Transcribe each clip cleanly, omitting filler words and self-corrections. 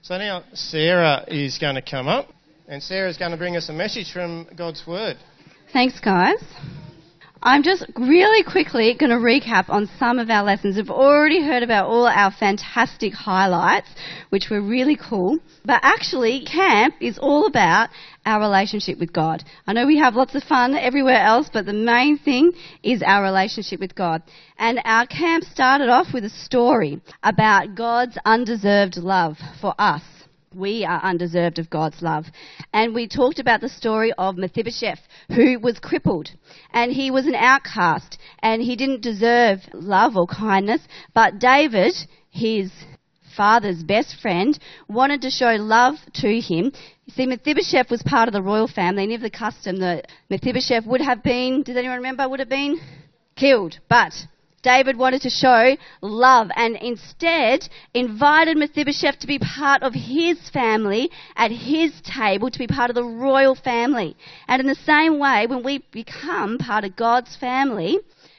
So now Sarah is going to come up, and Sarah's going to bring us a message from God's Word. Thanks, guys. I'm just really quickly going to recap on some of our lessons. We've already heard about all our fantastic highlights, which were really cool. But actually, camp is all about our relationship with God. I know we have lots of fun everywhere else, but the main thing is our relationship with God. And our camp started off with a story about God's undeserved love for us. We are undeserved of God's love. And we talked about the story of Mephibosheth, who was crippled. And he was an outcast. And he didn't deserve love or kindness. But David, his father's best friend, wanted to show love to him. You see, Mephibosheth was part of the royal family. And if the custom that Mephibosheth would have been, does anyone remember, would have been killed. But David wanted to show love and instead invited Mephibosheth to be part of his family at his table, to be part of the royal family. And in the same way, when we become part of God's family,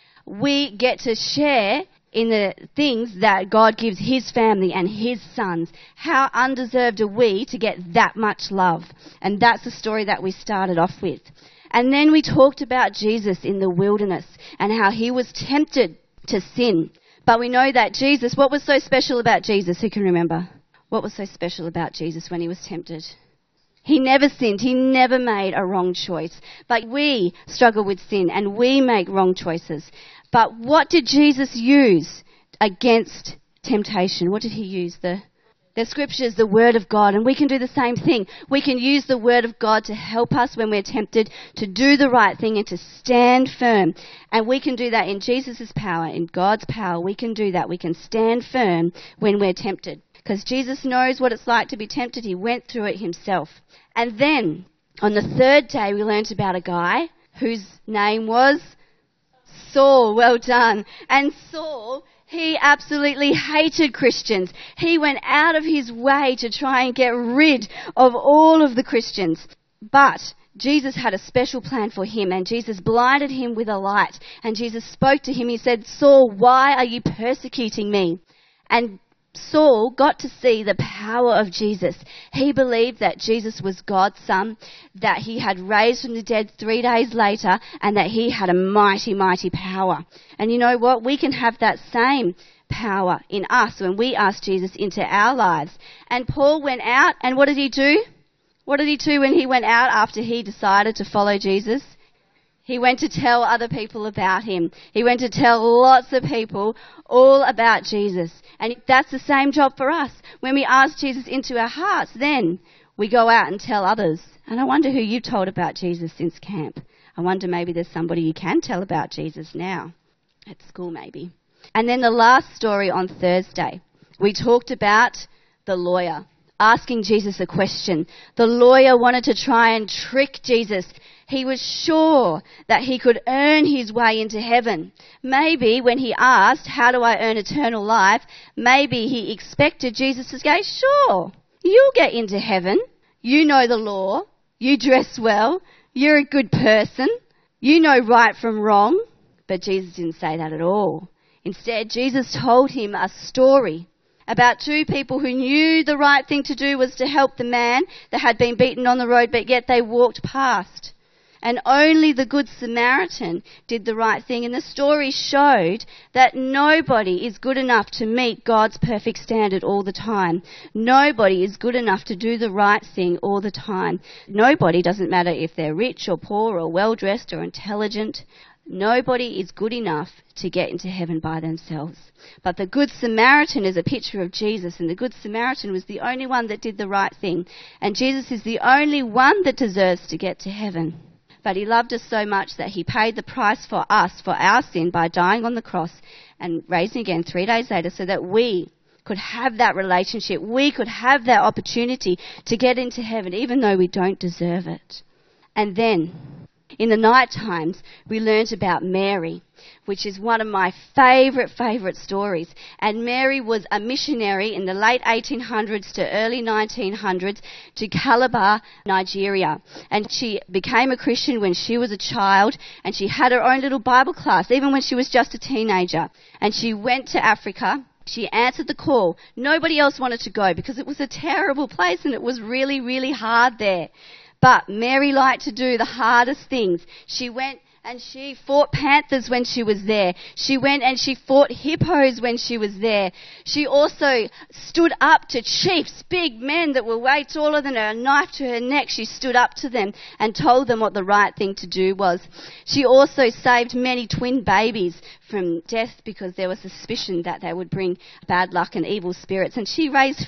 we get to share in the things that God gives his family and his sons. How undeserved are we to get that much love? And that's the story that we started off with. And then we talked about Jesus in the wilderness and how he was tempted to sin. But we know that Jesus, what was so special about Jesus? Who can remember? What was so special about Jesus when he was tempted? He never sinned. He never made a wrong choice. But we struggle with sin and we make wrong choices. But what did Jesus use against temptation? What did he use? The scriptures, the word of God, and we can do the same thing. We can use the word of God to help us when we're tempted to do the right thing and to stand firm. And we can do that in Jesus' power, in God's power. We can do that. We can stand firm when we're tempted. Because Jesus knows what it's like to be tempted. He went through it himself. And then, on the third day, we learnt about a guy whose name was Saul. Well done. And Saul, he absolutely hated Christians. He went out of his way to try and get rid of all of the Christians. But Jesus had a special plan for him, and Jesus blinded him with a light. And Jesus spoke to him. He said, "Saul, why are you persecuting me?" And Saul got to see the power of Jesus. He believed that Jesus was God's son, that he had raised from the dead 3 days later, and that he had a mighty, mighty power. And you know what? We can have that same power in us when we ask Jesus into our lives. And Paul went out, and what did he do? What did he do when he went out after he decided to follow Jesus? He went to tell other people about him. He went to tell lots of people all about Jesus. And that's the same job for us. When we ask Jesus into our hearts, then we go out and tell others. And I wonder who you've told about Jesus since camp. I wonder maybe there's somebody you can tell about Jesus now. At school maybe. And then the last story on Thursday. We talked about the lawyer asking Jesus a question. The lawyer wanted to try and trick Jesus. He was sure that he could earn his way into heaven. Maybe when he asked, "How do I earn eternal life?" maybe he expected Jesus to say, "Sure, you'll get into heaven. You know the law. You dress well. You're a good person. You know right from wrong." But Jesus didn't say that at all. Instead, Jesus told him a story about two people who knew the right thing to do was to help the man that had been beaten on the road, but yet they walked past. And only the Good Samaritan did the right thing. And the story showed that nobody is good enough to meet God's perfect standard all the time. Nobody is good enough to do the right thing all the time. Nobody, doesn't matter if they're rich or poor or well-dressed or intelligent. Nobody is good enough to get into heaven by themselves. But the Good Samaritan is a picture of Jesus, and the Good Samaritan was the only one that did the right thing. And Jesus is the only one that deserves to get to heaven. But he loved us so much that he paid the price for us, for our sin, by dying on the cross and raising again 3 days later, so that we could have that relationship. We could have that opportunity to get into heaven, even though we don't deserve it. And then, in the night times, we learnt about Mary, which is one of my favourite stories. And Mary was a missionary in the late 1800s to early 1900s to Calabar, Nigeria. And she became a Christian when she was a child, and she had her own little Bible class, even when she was just a teenager. And she went to Africa She answered the call. Nobody else wanted to go because it was a terrible place and it was really, really hard there. But Mary liked to do the hardest things. She went and she fought panthers when she was there. She went and she fought hippos when she was there. She also stood up to chiefs, big men that were way taller than her, a knife to her neck. She stood up to them and told them what the right thing to do was. She also saved many twin babies from death because there was suspicion that they would bring bad luck and evil spirits. And she raised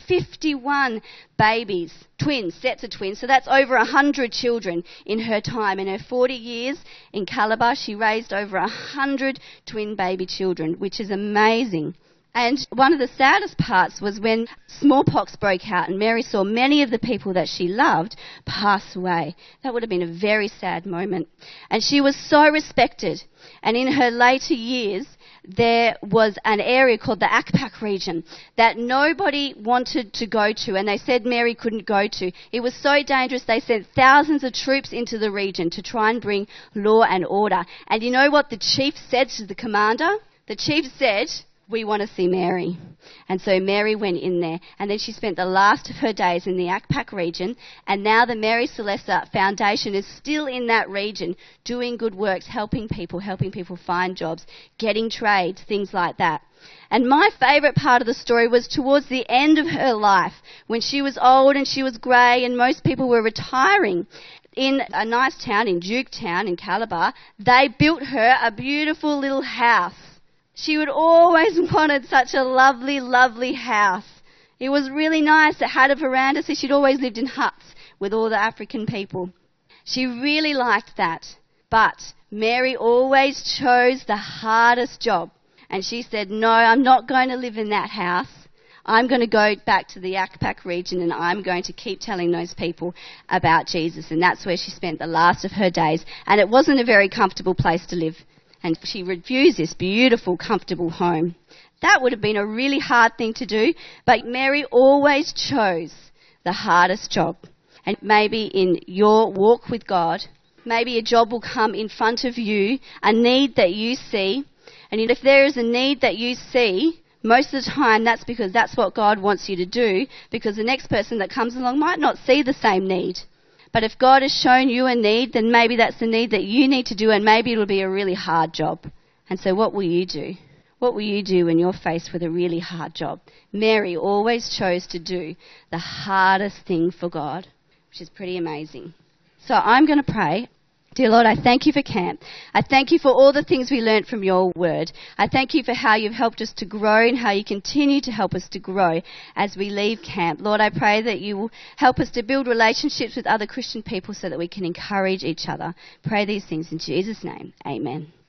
51 babies, twins, sets of twins. So that's over 100 children in her time. In her 40 years in Calabar, she raised over 100 twin baby children, which is amazing. And one of the saddest parts was when smallpox broke out and Mary saw many of the people that she loved pass away. That would have been a very sad moment. And she was so respected. And in her later years, there was an area called the Akpak region that nobody wanted to go to, and they said Mary couldn't go to. It was so dangerous they sent thousands of troops into the region to try and bring law and order. And you know what the chief said to the commander? The chief said, "We want to see Mary." And so Mary went in there, and then she spent the last of her days in the Akpak region, and now the Mary Celesta Foundation is still in that region doing good works, helping people find jobs, getting trade, things like that. And my favourite part of the story was towards the end of her life, when she was old and she was grey and most people were retiring. In a nice town, in Duketown in Calabar, they built her a beautiful little house. She would always wanted such a lovely, lovely house. It was really nice. It had a veranda, so she'd always lived in huts with all the African people. She really liked that. But Mary always chose the hardest job. And she said, "No, I'm not going to live in that house. I'm going to go back to the Akpak region and I'm going to keep telling those people about Jesus." And that's where she spent the last of her days. And it wasn't a very comfortable place to live. And she refused this beautiful, comfortable home. That would have been a really hard thing to do, but Mary always chose the hardest job. And maybe in your walk with God, maybe a job will come in front of you, a need that you see. And if there is a need that you see, most of the time that's because that's what God wants you to do, because the next person that comes along might not see the same need. But if God has shown you a need, then maybe that's the need that you need to do, and maybe it'll be a really hard job. And so what will you do? What will you do when you're faced with a really hard job? Mary always chose to do the hardest thing for God, which is pretty amazing. So I'm going to pray. Dear Lord, I thank you for camp. I thank you for all the things we learnt from your word. I thank you for how you've helped us to grow and how you continue to help us to grow as we leave camp. Lord, I pray that you will help us to build relationships with other Christian people so that we can encourage each other. Pray these things in Jesus' name. Amen.